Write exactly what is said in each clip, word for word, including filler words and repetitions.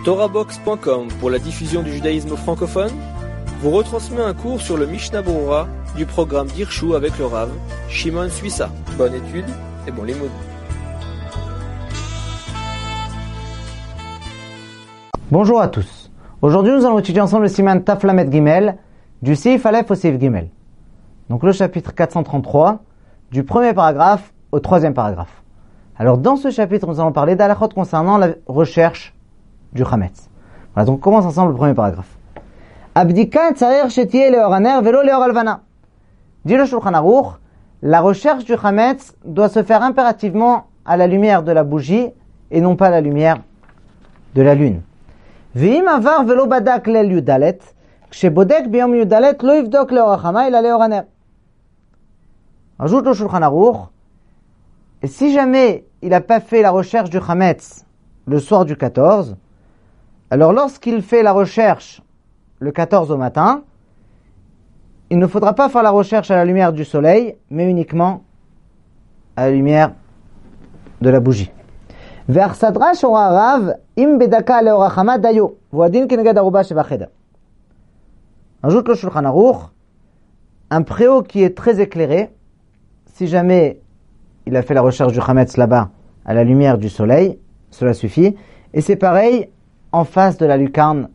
Torahbox point com pour la diffusion du judaïsme francophone vous retransmet un cours sur le Mishnah Berurah du programme d'Hirshu avec le Rav Shimon Suissa. Bonne étude et bon limoud. Bonjour à tous. Aujourd'hui, nous allons étudier ensemble le Siman Taf Lamed Gimel du Seif Aleph au Seif Gimel. Donc le chapitre quatre cent trente-trois, du premier paragraphe au troisième paragraphe. Alors dans ce chapitre, nous allons parler d'halachot concernant la recherche du Chametz. Voilà, donc on commence ensemble le premier paragraphe. Abdika tsarir shetiye leor haner velo leor alvana. Dit le Shulchan Aruch, la recherche du Chametz doit se faire impérativement à la lumière de la bougie et non pas à la lumière de la lune. Ve'im avar velo badak lel yudalet, kshebodek biyom yudalet lo yivdok leor hachama ila leor haner. Ajoute le Shulchan Aruch, et si jamais il n'a pas fait la recherche du Chametz le soir du quatorze, alors lorsqu'il fait la recherche le quatorze au matin, il ne faudra pas faire la recherche à la lumière du soleil, mais uniquement à la lumière de la bougie. Ajoute le Shulchan Aruch, un préau qui est très éclairé, si jamais il a fait la recherche du Chametz là-bas à la lumière du soleil, cela suffit. Et c'est pareil en face de la lucarne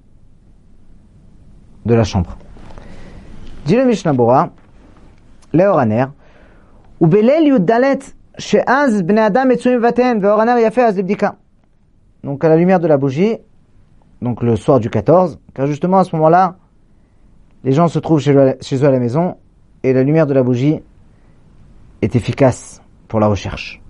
de la chambre. Dit le Mishnah Berurah, Leor haner, ubelel yudalet she'az bnei adam metzuim vaten ve'or haner yafeh az libdika. Donc à la lumière de la bougie, donc le soir du quatorze, car justement à ce moment-là, les gens se trouvent chez eux, chez eux à la maison et la lumière de la bougie est efficace pour la recherche.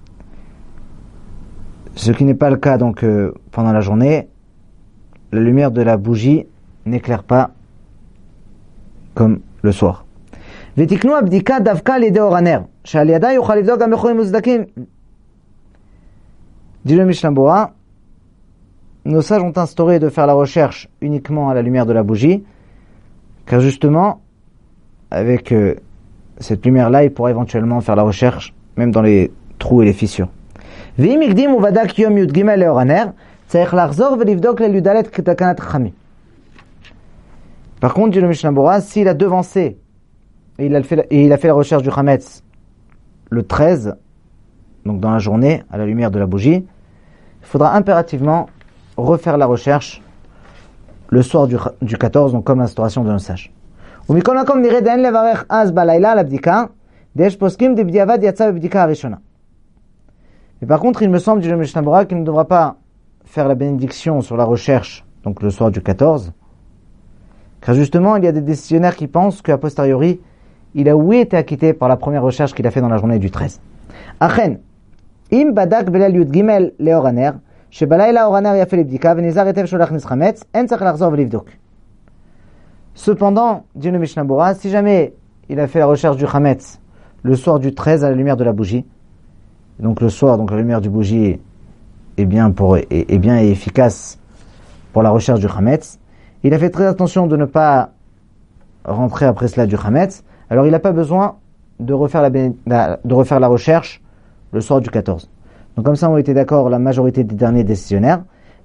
Ce qui n'est pas le cas donc euh, pendant la journée, la lumière de la bougie n'éclaire pas comme le soir. Vetiknu abdika davka lidei or haner, she'al yada yuchal livdok gam bechomim muzdakim. Dit le Mishnah Berurah, nos sages ont instauré de faire la recherche uniquement à la lumière de la bougie, car justement, avec euh, cette lumière-là, il pourra éventuellement faire la recherche, même dans les trous et les fissures. Ve'im ikdim uvadak yom yud gimel leor haner, tzarich lachzor ve'livdok lel yudalet k'takanat chachamim. Par contre, dit le Mishnah Berurah, s'il a devancé et il a fait, et il a fait la recherche du Chametz le treize, donc dans la journée, à la lumière de la bougie, il faudra impérativement refaire la recherche le soir du, du quatorze, donc comme l'instauration de nos sages. Mais par contre, il me semble, dit le Mishnah Berurah, qu'il ne devra pas faire la bénédiction sur la recherche, donc le soir du quatorze, car justement, il y a des décisionnaires qui pensent qu'à posteriori, il a oui été acquitté par la première recherche qu'il a fait dans la journée du treize. Achen, im badak belal yud gimel leor haner, shebalayla or haner yafeh libdika, venizar etev sholach nis chametz, en tzarich lachzor velivdok. Cependant, dit le Mishnah Berurah, si jamais il a fait la recherche du Chametz le soir du treize à la lumière de la bougie, donc le soir, donc la lumière du bougie est bien, pour, est, est bien et efficace pour la recherche du Chametz, il a fait très attention de ne pas rentrer après cela du Chametz, alors il n'a pas besoin de refaire la, de refaire la recherche le soir du quatorze. Donc comme ça, on était d'accord la majorité des derniers décisionnaires.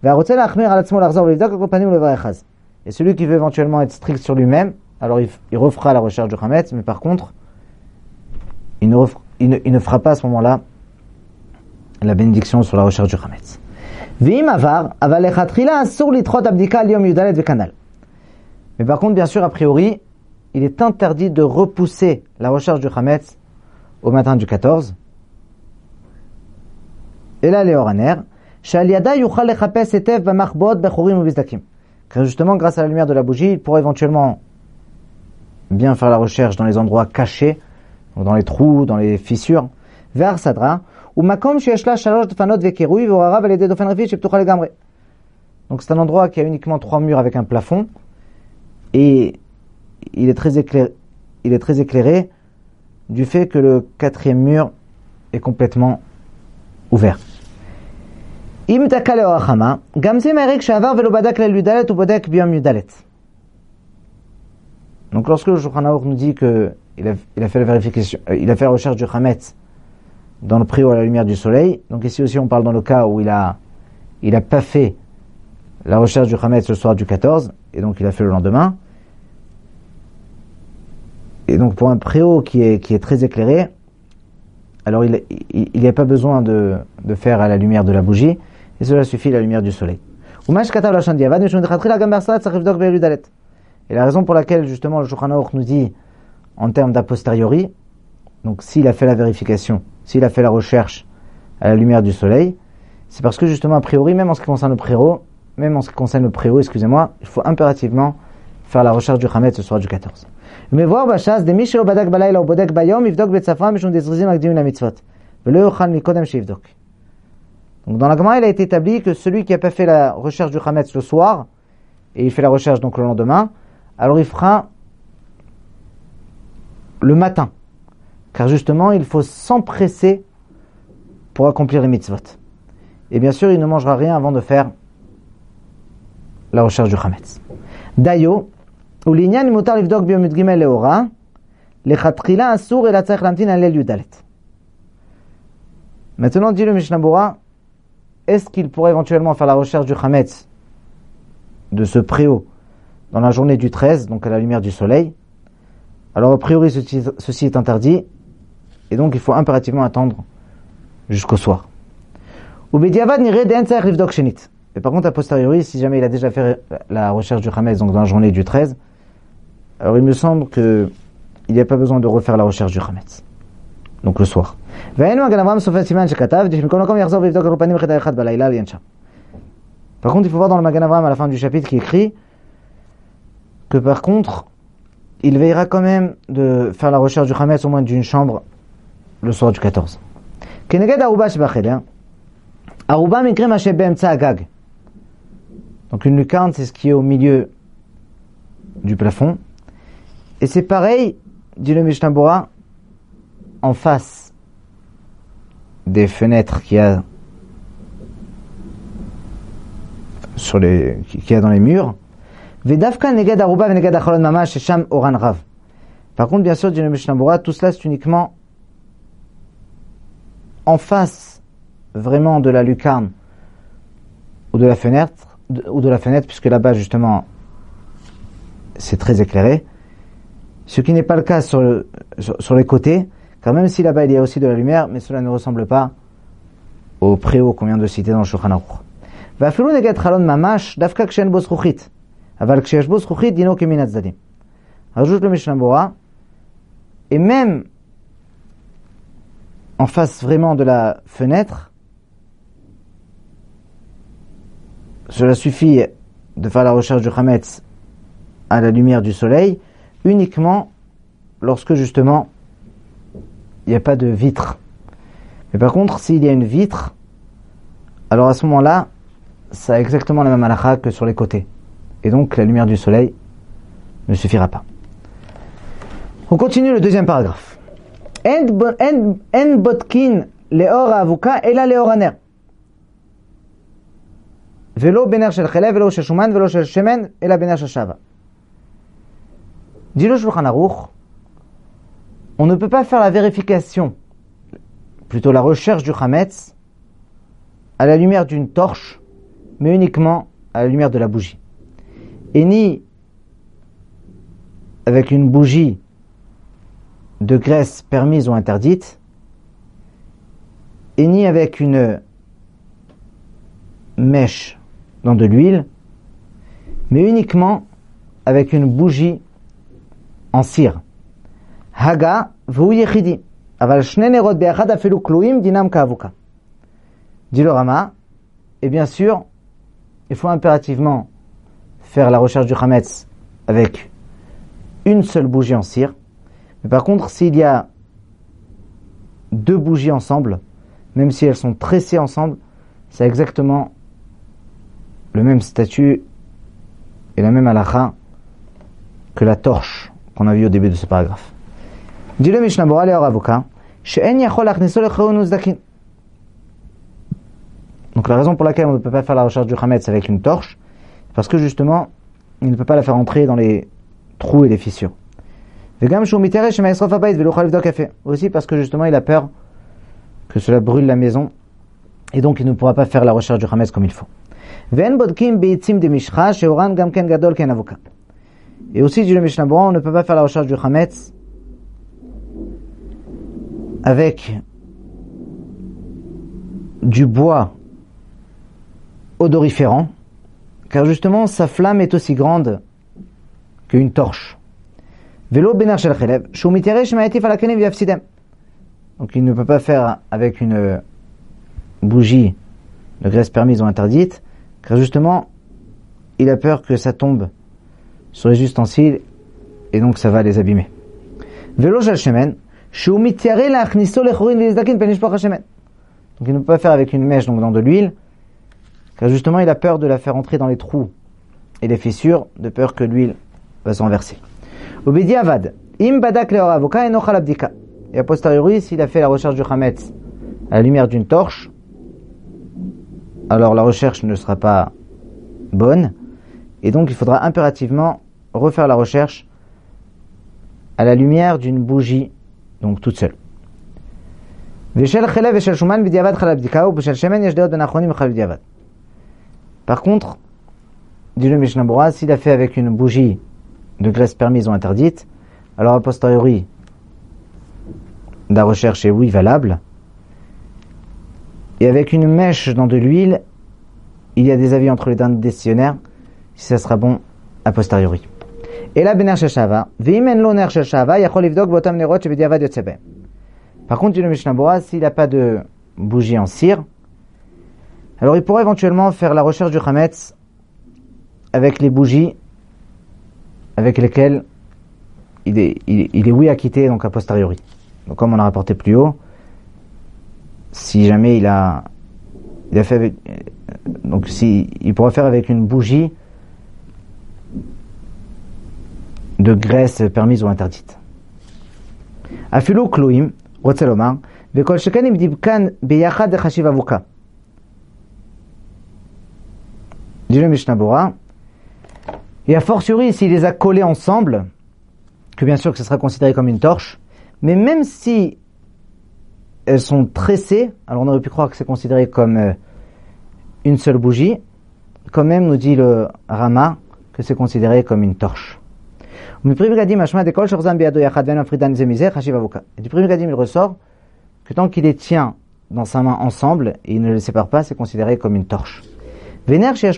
Et celui qui veut éventuellement être strict sur lui-même, alors il, il refera la recherche du Chametz, mais par contre, il ne, refera, il, ne, il ne fera pas à ce moment-là la bénédiction sur la recherche du Chametz. Mais par contre, bien sûr, a priori, il est interdit de repousser la recherche du Chametz au matin du quatorze. Et là, leor haner, car justement, grâce à la lumière de la bougie, il pourra éventuellement bien faire la recherche dans les endroits cachés, dans les trous, dans les fissures. Vers Sadra, ou makom sheyeshla shalosh dfanot vekeruy ve'orarav al yedei dofen revi sheptucha legamre. Donc c'est un endroit qui a uniquement trois murs avec un plafond, et il est très éclairé, il est très éclairé du fait que le quatrième mur est complètement ouvert. Im taka leor hachama, gam ze ma'arek she'avar velo badak lel yudalet u bodek biyom yudalet. Donc lorsque le Shulchan Aruch nous dit que il a, il a fait la vérification, euh, il a fait la recherche du Chametz dans le préau à la lumière du soleil, donc ici aussi on parle dans le cas où il a, il a pas fait la recherche du Hametz le soir du quatorze, et donc il a fait le lendemain. Et donc pour un préau qui est, qui est très éclairé, alors il n'y a pas besoin de, de faire à la lumière de la bougie, et cela suffit à la lumière du soleil. Et la raison pour laquelle justement le Shulchan Aruch nous dit en termes d'a posteriori, donc s'il a fait la vérification, s'il a fait la recherche à la lumière du soleil, c'est parce que justement a priori, même en ce qui concerne le préau, même en ce qui concerne le préau, excusez-moi, il faut impérativement faire la recherche du Hametz ce soir du quatorze. Mais voir bachas de mishelo badak balayla ou badak bayom yivdok betzafra mishum dezrizim akdim la mitzvot velo yochal mikodem sheyivdok. Donc dans la Gemara, il a été établi que celui qui n'a pas fait la recherche du Hametz le soir et il fait la recherche donc le lendemain, alors il fera le matin, car justement il faut s'empresser pour accomplir les mitzvot. Et bien sûr, il ne mangera rien avant de faire la recherche du Hametz. Dayo ou l'inyan mutar livdok biom yud gimel leora lechatchila asur el atzarich lamtin alel yudalet. Maintenant, dit le Mishnah Bora, est-ce qu'il pourrait éventuellement faire la recherche du Hametz de ce préau dans la journée du treize, donc à la lumière du soleil? Alors a priori ceci, ceci est interdit, et donc il faut impérativement attendre jusqu'au soir. Et par contre, a posteriori, si jamais il a déjà fait la recherche du Hametz donc dans la journée du treize, alors il me semble qu'il n'y a pas besoin de refaire la recherche du Hametz, donc le soir. Par contre, il faut voir dans le Magan Avraham à la fin du chapitre qui écrit que par contre, il veillera quand même de faire la recherche du Hametz au moins d'une chambre le soir du quatorze. Donc une lucarne, c'est ce qui est au milieu du plafond. Et c'est pareil, dit le Mishnah Bora, en face des fenêtres qu'il y a sur les, qu'il y a dans les murs. Par contre, bien sûr, dit le Mishnah Bora, tout cela c'est uniquement en face vraiment de la lucarne ou de la fenêtre, de, ou de la fenêtre, puisque là-bas justement c'est très éclairé. Ce qui n'est pas le cas sur, le, sur, sur les côtés, car même si là-bas il y a aussi de la lumière, mais cela ne ressemble pas au préau qu'on vient de citer dans le Shulchan Aruch. Rajoute le Mishnah Bora, et même en face vraiment de la fenêtre, cela suffit de faire la recherche du Hametz à la lumière du soleil, uniquement lorsque justement il n'y a pas de vitre. Mais par contre, s'il y a une vitre, alors à ce moment-là, ça a exactement la même halakha que sur les côtés. Et donc la lumière du soleil ne suffira pas. On continue le deuxième paragraphe. En botkin leor avuka ela leor aner. Velo bener shel chelev, velo shel shuman, velo shel shemen, ela bener shel shava. Dit le Shulchan Aruch, on ne peut pas faire la vérification, plutôt la recherche du Hametz, à la lumière d'une torche, mais uniquement à la lumière de la bougie. Et ni avec une bougie de graisse permise ou interdite, et ni avec une mèche dans de l'huile, mais uniquement avec une bougie en cire. Haga v'hu yechidi, aval shne nerot be'achad afelu kloim dinam ka'avuka. Dit le Rama, et bien sûr, il faut impérativement faire la recherche du Hametz avec une seule bougie en cire. Mais par contre, s'il y a deux bougies ensemble, même si elles sont tressées ensemble, c'est exactement le même statut et la même halakha que la torche qu'on a vu au début de ce paragraphe. Dit le Mishnah Bora leor avuka, she'en yachol lachniso lechaun uzdakin. Donc la raison pour laquelle on ne peut pas faire la recherche du Hametz avec une torche, parce que justement, il ne peut pas la faire entrer dans les trous et les fissures. Aussi parce que justement il a peur que cela brûle la maison, et donc il ne pourra pas faire la recherche du Hametz comme il faut. Ve'en bodkim beitzim de mishcha sheoran gam ken gadol ken avoka. Et aussi, dit le Mishnah Berurah, on ne peut pas faire la recherche du chametz avec du bois odoriférant, car justement sa flamme est aussi grande qu'une torche. Velo benar shel chelev, shu miteresh ma'atif ala kenim v'yafsidem. Donc il ne peut pas faire avec une bougie de graisse permise ou interdite, car justement il a peur que ça tombe sur les ustensiles et donc ça va les abîmer. Velo shel shemen, shu mitare la'achniso lechorin v'yizdakin pen yishpoch hashemen. Donc il ne peut pas faire avec une mèche, donc dans de l'huile, car justement il a peur de la faire entrer dans les trous et les fissures, de peur que l'huile va se renverser. Ubedi avad, im badak leor avoka enochal abdika. Et a posteriori, s'il a fait la recherche du chametz à la lumière d'une torche, alors la recherche ne sera pas bonne, et donc il faudra impérativement refaire la recherche à la lumière d'une bougie, donc toute seule. Par contre, dit le Mishnah Berurah, s'il a fait avec une bougie de graisse permise ou interdite, alors a posteriori, la recherche est oui valable. Et avec une mèche dans de l'huile, il y a des avis entre les derniers décisionnaires si ça sera bon a posteriori. Et là, bener sheshava, veimen lo ner sheshava, yachol livdok botam nerot shebediavad yotzebe. Par contre, dit le Mishnah Berurah, s'il n'a pas de bougie en cire, alors il pourrait éventuellement faire la recherche du chametz avec les bougies avec lesquelles il est, il, il est oui acquitté, donc a posteriori. Donc comme on a rapporté plus haut, si jamais il a, il a fait avec, donc si, il pourrait faire avec une bougie de graisse permise ou interdite. Afilu kloim, רוצה לומר, וכל שכן אם דיבקן ביחד לחשיב אבוקה. Dit le Mishnah Berurah, et a fortiori s'il les a collés ensemble, que bien sûr que ce sera considéré comme une torche, mais même si elles sont tressées, alors on aurait pu croire que c'est considéré comme euh, une seule bougie, quand même nous dit le Rama que c'est considéré comme une torche. Et du Pri Megadim il ressort que tant qu'il les tient dans sa main ensemble et il ne les sépare pas, c'est considéré comme une torche. Dit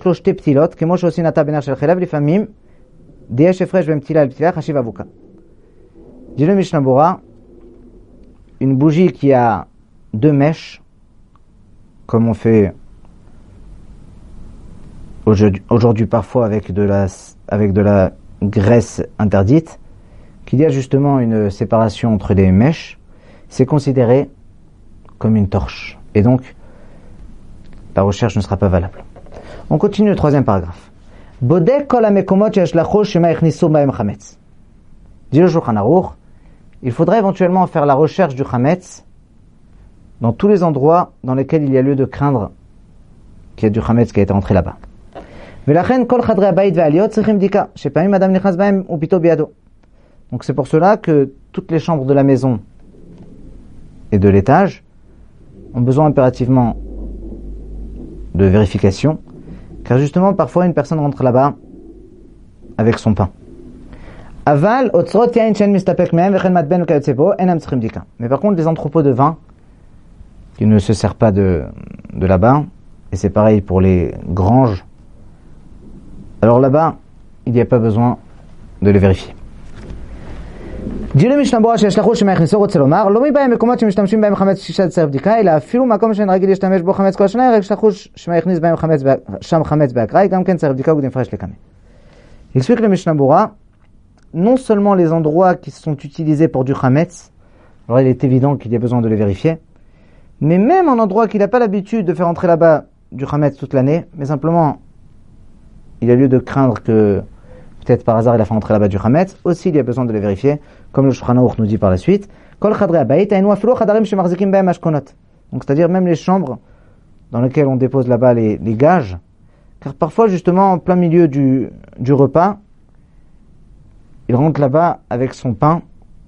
le Mishnah Berurah, une bougie qui a deux mèches, comme on fait aujourd'hui, aujourd'hui parfois avec de la, avec de la graisse interdite, qu'il y a justement une séparation entre les mèches, c'est considéré comme une torche. Et donc, la recherche ne sera pas valable. On continue le troisième paragraphe. Bodek kol hamekomot sheyashlachou shema ichnisu bahem chametz. Dit le Shulchan Aruch, il faudrait éventuellement faire la recherche du chametz dans tous les endroits dans lesquels il y a lieu de craindre qu'il y a du chametz qui a été entré là-bas. ולכן כל חדרי הבית והעליות צריכים בדיקה, שפעמים אדם נכנס בהם ופיתו בידו. Donc c'est pour cela que toutes les chambres de la maison et de l'étage ont besoin impérativement de vérification, car justement parfois une personne rentre là-bas avec son pain. Aval otzrot yain shen mistapek mehem vechen matben v'kayotze bo enam tzrichim bdika. Mais par contre les entrepôts de vin qui ne se servent pas de, de là-bas, et c'est pareil pour les granges, alors là-bas, il n'y a pas besoin de le vérifier. dit le Mishnah Berurah שישלחו שמייכניסו רוצה לומר, לא מבאים מקומות שמשתמשים בהם חמץ שישה צריך בדיקה, אלא אפילו מקום שאין רגיל להשתמש בו חמץ כל השנה, רק ישלחו שמייכניס בהם חמץ, שם חמץ באקראי, גם כן צריך בדיקה וקדים פרש לקנה. Il explique le Mishnah Berurah, non seulement les endroits qui sont utilisés pour du chametz, alors il est évident qu'il y a besoin de les vérifier, mais même en endroit qu'il n'a pas l'habitude de faire entrer là-bas du chametz toute l'année, mais simplement il y a lieu de craindre que peut-être par hasard il a fait entrer là-bas du chametz, aussi il y a besoin de les vérifier, comme le Shulchan Aruch nous dit par la suite. Donc c'est-à-dire même les chambres dans lesquelles on dépose là-bas les, les gages, car parfois justement en plein milieu du, du repas, il rentre là-bas avec son pain,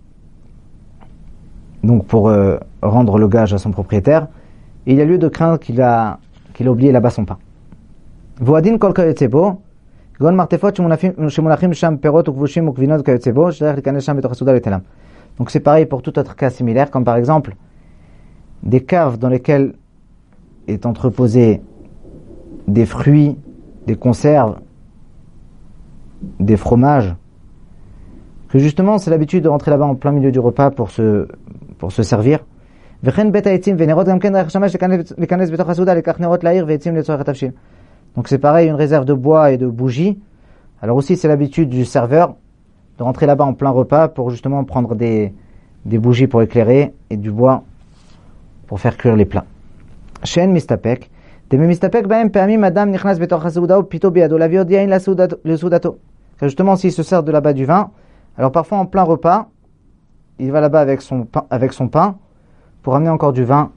donc pour euh, rendre le gage à son propriétaire, et il y a lieu de craindre qu'il a, qu'il a oublié là-bas son pain. Voadin kol kayotze bo, gon martefot shemunachim sham perot ukvushim ukvinot kayotze bo, shderech likanes sham betoch hasouda letelam. Donc c'est pareil pour tout autre cas similaire, comme par exemple des caves dans lesquelles est entreposé des fruits, des conserves, des fromages, que justement c'est l'habitude de rentrer là-bas en plein milieu du repas pour se, pour se servir. Donc c'est pareil, une réserve de bois et de bougies. Alors aussi c'est l'habitude du serveur de rentrer là-bas en plein repas pour justement prendre des, des bougies pour éclairer et du bois pour faire cuire les plats. Shen mistapek. Deme mistapek baem pe'amim adam nichnas betoch hasouda ou pito biado la viod yain la soudato. Car justement s'il se sert de là-bas du vin, alors parfois en plein repas, il va là-bas avec son pain, avec son pain pour amener encore du vin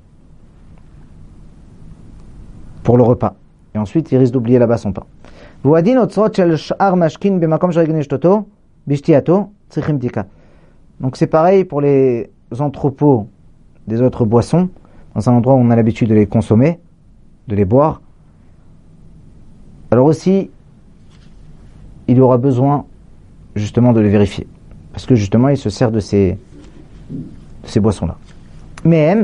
pour le repas. Et ensuite il risque d'oublier là-bas son pain. Voadin otzrot shel sh'ar mashkin b'makom sh'regnish toto b'shtiato tzrichim bdika. Donc c'est pareil pour les entrepôts des autres boissons, dans un endroit où on a l'habitude de les consommer, de les boire. Alors aussi, il aura besoin justement de les vérifier, parce que justement il se sert de ces, de ces boissons-là. Mais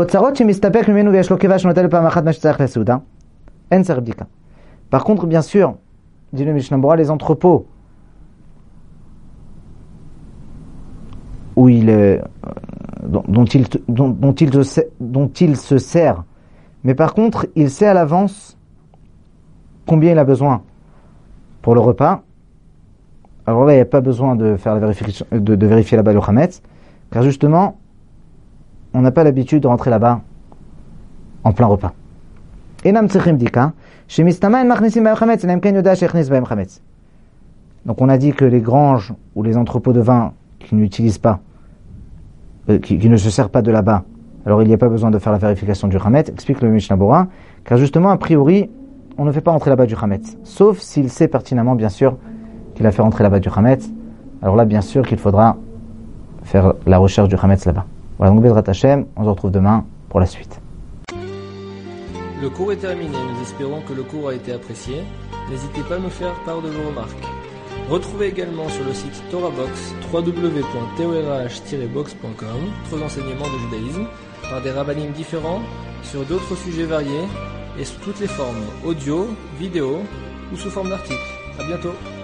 par contre, bien sûr, dit le Mishnah Bora, les entrepôts où il, euh, dont, dont, il, dont, dont, il se, dont il se sert, mais par contre, il sait à l'avance combien il a besoin pour le repas. Alors là, il n'y a pas besoin de faire la vérification, de, de vérifier là-bas le chametz, car justement, on n'a pas l'habitude de rentrer là-bas en plein repas. Donc on a dit que les granges ou les entrepôts de vin qui n'utilisent pas, euh, qui, qui ne se servent pas de là-bas, alors il n'y a pas besoin de faire la vérification du chametz, explique le Mishnah Bora, car justement, a priori, on ne fait pas rentrer là-bas du chametz, sauf s'il sait pertinemment, bien sûr, qu'il a fait rentrer là-bas du chametz. Alors là, bien sûr qu'il faudra faire la recherche du chametz là-bas. Voilà, donc Bezrat Hashem, on se retrouve demain pour la suite. Le cours est terminé, nous espérons que le cours a été apprécié. N'hésitez pas à nous faire part de vos remarques. Retrouvez également sur le site TorahBox, w w w point torah tiret box point com, d'autres enseignements de judaïsme, par des rabbinim différents, sur d'autres sujets variés, et sous toutes les formes, audio, vidéo ou sous forme d'articles. À bientôt.